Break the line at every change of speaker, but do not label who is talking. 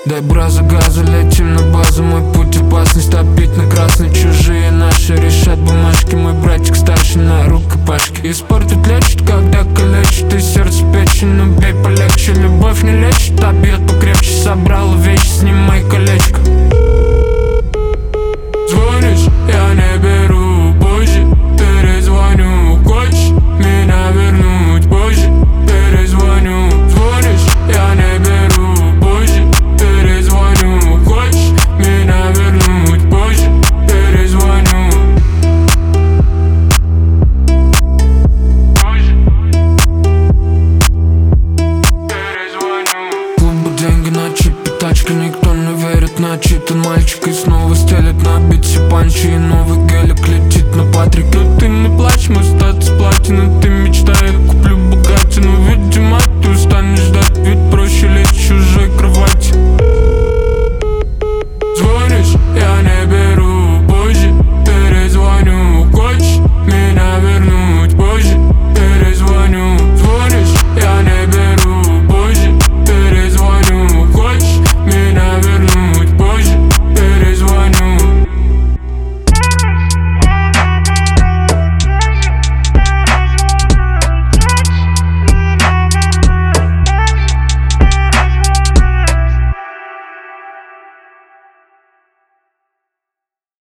Дай браза газа, летим на базу. Мой путь опасность, топить на красный. Чужие наши решат бумажки. Мой братик старший на рукопашке. И спортит лечит, когда калечит. И сердце печень, ну бей полегче. Любовь не лечит, а бьет покрепче. Собрал вещи, снимай колечко. Звонишь, я не беру, позже перезвоню. Хочешь меня вернуть, позже перезвоню. Звонишь, я не беру, позже перезвоню. Хочешь меня вернуть, позже перезвоню. Позже перезвоню. Клубы, деньги на чипе, тачка, никто не верит. Начитан мальчик и снова стелет на бите панчи. И новый гелик летит на Патрике. Ты не плачь, мой статус платина, ты